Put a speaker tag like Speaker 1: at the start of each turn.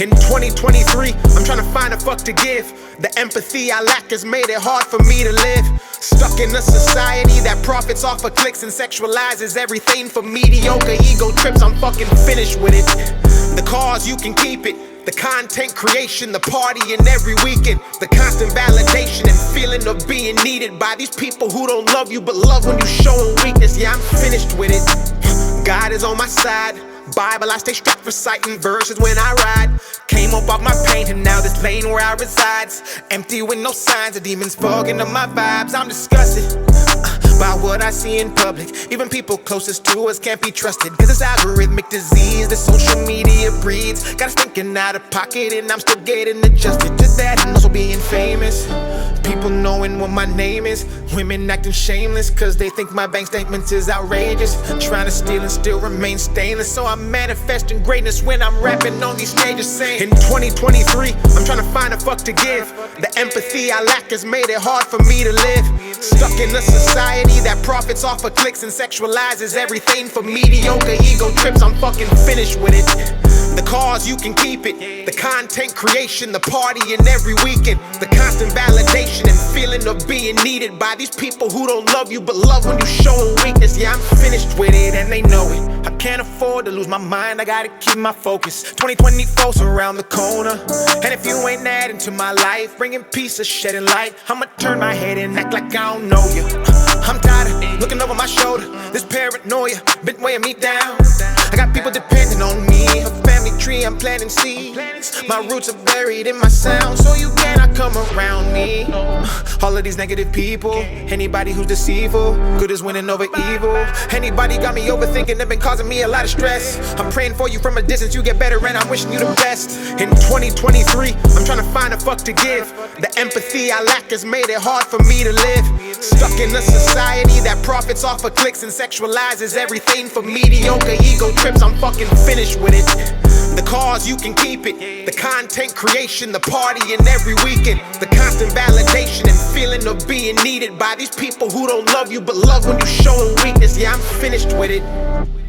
Speaker 1: In 2023, I'm trying to find a fuck to give. The empathy I lack has made it hard for me to live. Stuck in a society that profits off of clicks and sexualizes everything for mediocre ego trips. I'm fucking finished with it. The cause, you can keep it. The content creation, the party and every weekend. The constant validation and feeling of being needed by these people who don't love you but love when you showing weakness. Yeah, I'm finished with it. God is on my side. Bible, I stay strapped reciting verses when I ride. Came up off my pain and now this lane where I resides empty with no signs of demons fogging up my vibes. I'm disgusted by what I see in public. Even people closest to us can't be trusted, cause it's algorithmic disease that social media breeds. Got us thinking out of pocket and I'm still getting adjusted to that. And also being famous, people knowing what my name is. Women acting shameless cause they think my bank statement is outrageous. Trying to steal and still remain stainless. So I'm manifesting greatness when I'm rapping on these stages saying, in 2023, I'm trying to find a fuck to give. The empathy I lack has made it hard for me to live. Stuck in a society that profits off of clicks and sexualizes everything for mediocre ego trips. I'm fucking finished with it. The cause, you can keep it. The content creation, the party and every weekend. The constant validation and feeling of being needed by these people who don't love you but love when you showing weakness. Yeah, I'm finished with it and they know it. I can't afford to lose my mind, I gotta keep my focus. 2024's around the corner, and if you ain't adding to my life, bringing peace or shedding light, I'ma turn my head and act like I don't know you. I'm tired of looking over my shoulder. This paranoia been weighing me down. I got people depending on me. A family tree, I'm planting seeds. My roots are buried in my sound, so you cannot come around me. All of these negative people, anybody who's deceitful, good is winning over evil. Anybody got me overthinking, they've been causing me a lot of stress. I'm praying for you from a distance, you get better and I'm wishing you the best. In 2023, I'm trying to find a fuck to give. The empathy I lack has made it hard for me to live. Stuck in a society that profits off of clicks and sexualizes everything for mediocre ego trips. I'm fucking finished with it. The cause, you can keep it. The content creation, the party and every weekend. The constant validation and feeling of being needed by these people who don't love you but love when you showing weakness. Yeah, I'm finished with it.